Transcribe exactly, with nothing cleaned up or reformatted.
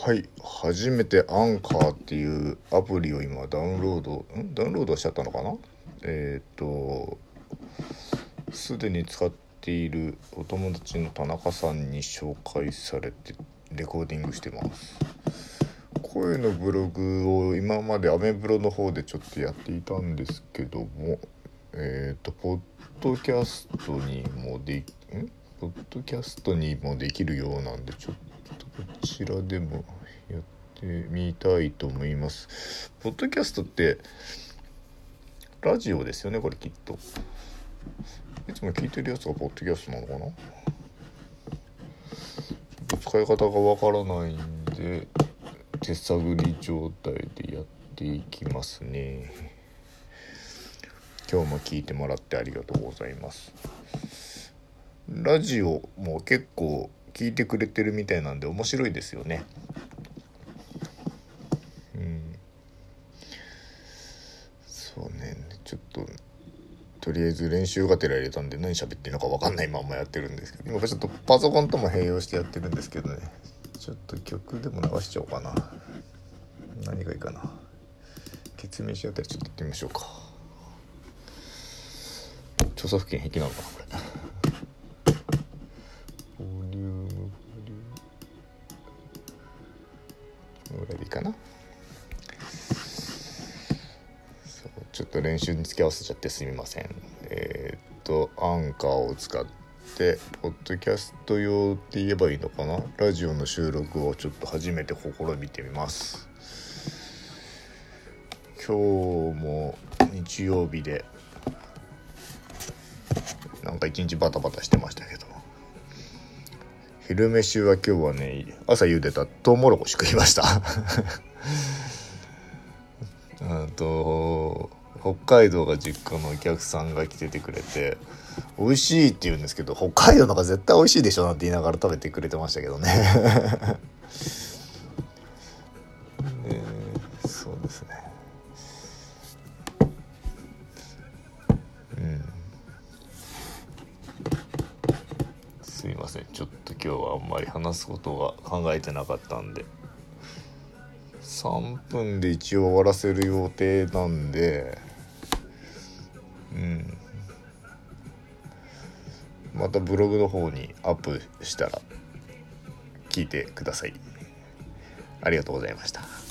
はい、初めてアンカーっていうアプリを今ダウンロードんダウンロードしちゃったのかな。えっ、とすでに使っているお友達の田中さんに紹介されてレコーディングしてます。声のブログを今までアメブロの方でちょっとやっていたんですけども、えっ、とポッドキャストにもでんポッドキャストにもできるようなんで、ちょっとこちらでもやってみたいと思います。ポッドキャストってラジオですよね、これきっと。いつも聞いてるやつがポッドキャストなのかな。使い方がわからないんで手探り状態でやっていきますね。今日も聞いてもらってありがとうございます。ラジオも結構聞いてくれてるみたいなんで面白いですよね。うん、そうね、ちょっととりあえず練習がてら入れたんで何喋ってるのか分かんないままやってるんですけど、今ちょっとパソコンとも併用してやってるんですけどね。ちょっと曲でも流しちゃおうかな。何がいいかな。決明しあたりちょっとやってみましょうか。著作権癖なのかなこれ。ボリュームボリュームぐらいでいいかな。そうちょっと練習に付き合わせちゃってすみません。えー、っとアンカーを使ってポッドキャスト用って言えばいいのかな。ラジオの収録をちょっと初めて試みてみます。今日も日曜日でなんか一日バタバタしてましたけど、昼飯は今日はね、朝茹でたトウモロコシ食いましたあと北海道が実家のお客さんが来ててくれて、美味しいって言うんですけど、北海道なんか絶対美味しいでしょなんて言いながら食べてくれてましたけどねね、そうですね。すいません、ちょっと今日はあんまり話すことが考えてなかったんで、さんぷんで一応終わらせる予定なんで、うんまたブログの方にアップしたら聞いてください。ありがとうございました。